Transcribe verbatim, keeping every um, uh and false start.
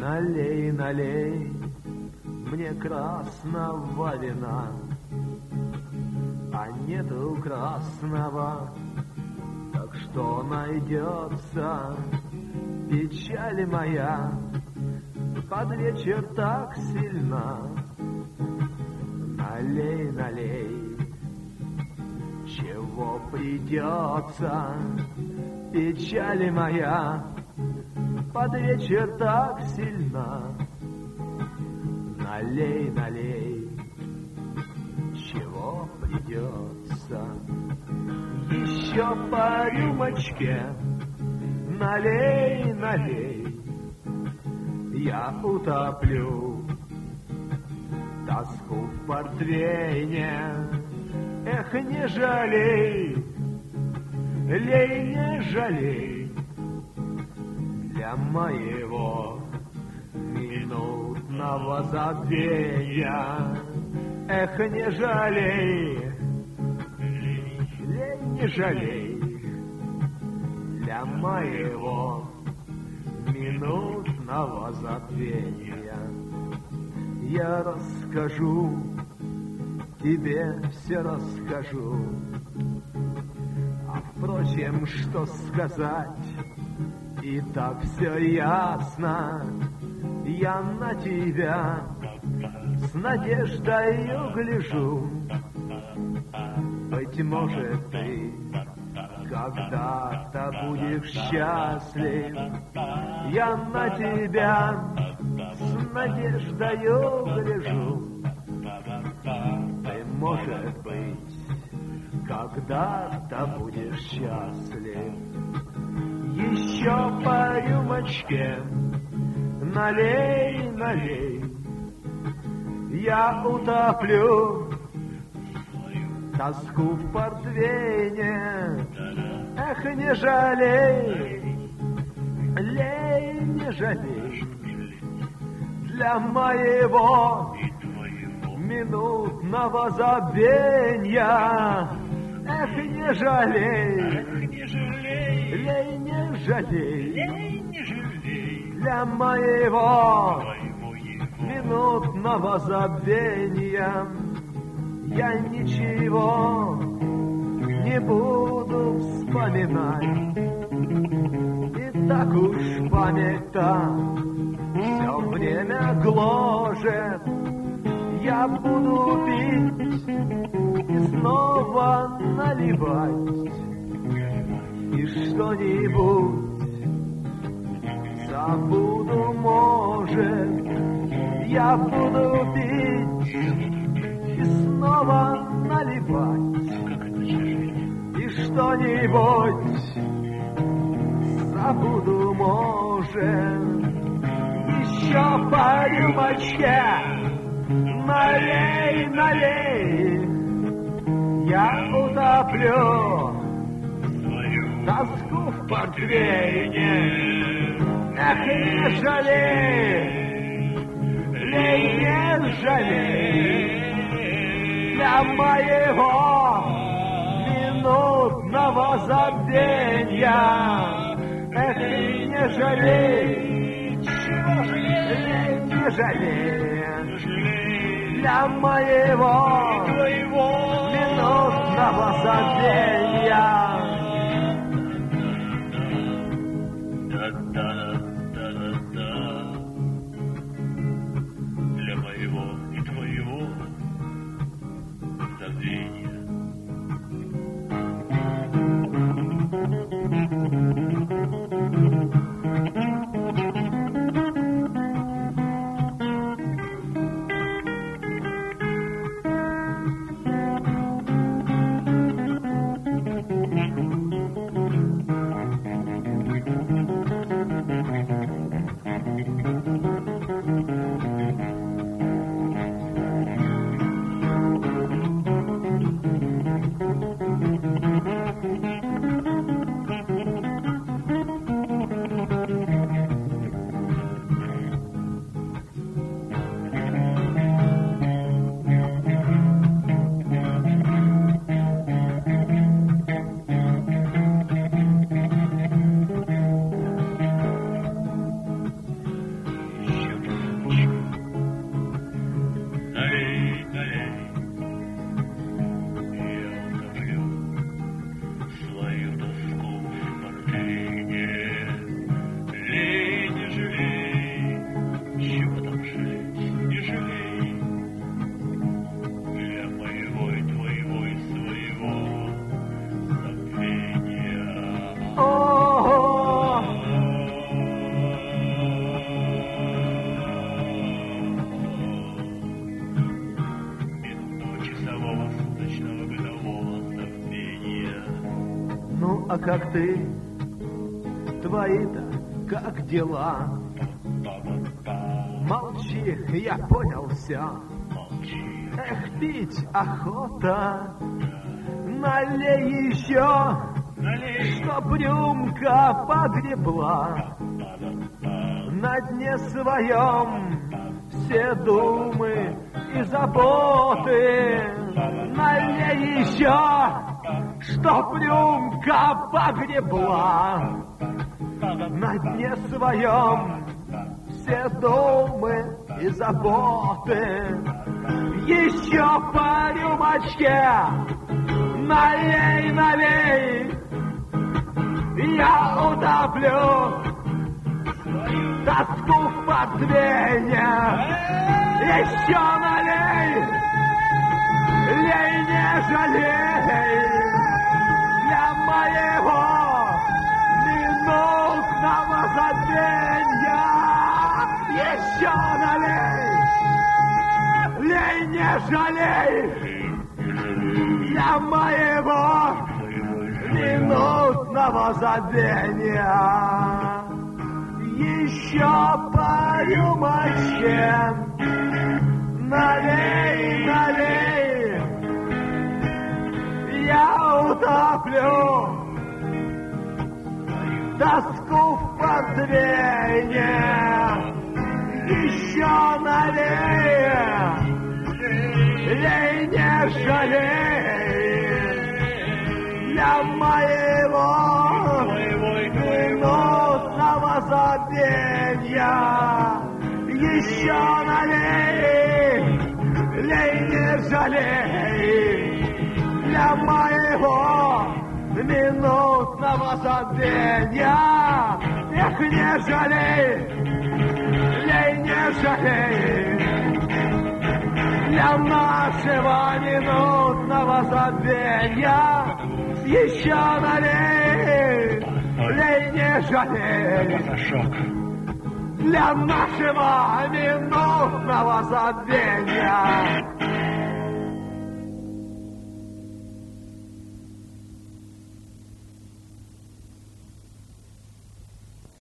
Налей, налей мне красного вина, а нету красного, так что найдется печаль моя под вечер так сильна. Налей, налей, чего придется, печаль моя под вечер так сильна. Налей, налей, чего придется, еще по рюмочке. Налей, налей, я утоплю тоску в портвейне. Эх, не жалей, лей, не жалей для моего минутного забвения. Эх, не жалей, лей, не жалей для моего минутного забвения. Я расскажу, тебе все расскажу, а впрочем, что сказать, и так все ясно. Я на тебя с надеждою гляжу. Быть может, ты когда-то будешь счастлив. Я на тебя с надеждою гляжу. Ты, может быть, когда-то будешь счастлив. Еще по рюмочке, налей, налей, я утоплю тоску в портвейне. Эх, не жалей, лей, не жалей для моего минутного забвения. Эх, не жалей, лей, не жалей для моего минутного забвения. Я ничего не буду вспоминать, и так уж память-то все время гложет. Я буду пить и снова наливать, и что-нибудь забуду, может. Я буду пить и снова наливать, и что-нибудь забуду, может. Еще по рюмочке, налей, налей, я утоплю тоску в портвейне. Эх, не жалей, лей, не жалей для моего минутного забвения. Эх, не жалей, чего жалей, не жалей для моего минутного забвения. Для моего и твоего забвения. а как ты? Твои-то как дела? Молчи, я понял все. Эх, пить охота, налей еще, чтоб рюмка погребла. На дне своем все думы и заботы. Налей еще, чтоб рюмка погребла. На дне своем все думы и заботы. Еще по рюмочке налей, налей. Я утоплю тоску в подвене. Еще налей, лей, не жалей. Для моего минутного забвенья. Еще налей, лей, не жалей. Для моего минутного забвенья. Еще по рюмочке налей, налей. Я утоплю тоску в подвене. Еще налей, лей, не жалей. Для моего минутного забвенья. Еще налей, лей, не жалей. Для моего минутного забвенья. Эх, не жалей, лей, не жалей. Для нашего минутного забвенья. Еще налей, лей, не жалей. Для нашего минутного забвенья.